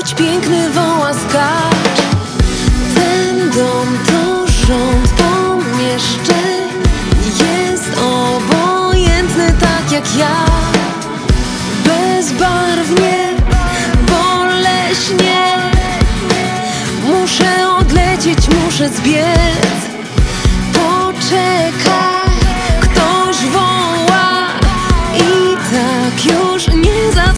choć piękny woła skacz. Ten dom to rząd pomieszczeń, jest obojętny tak jak ja. Bezbarwnie, boleśnie, muszę odlecieć, muszę zbiec.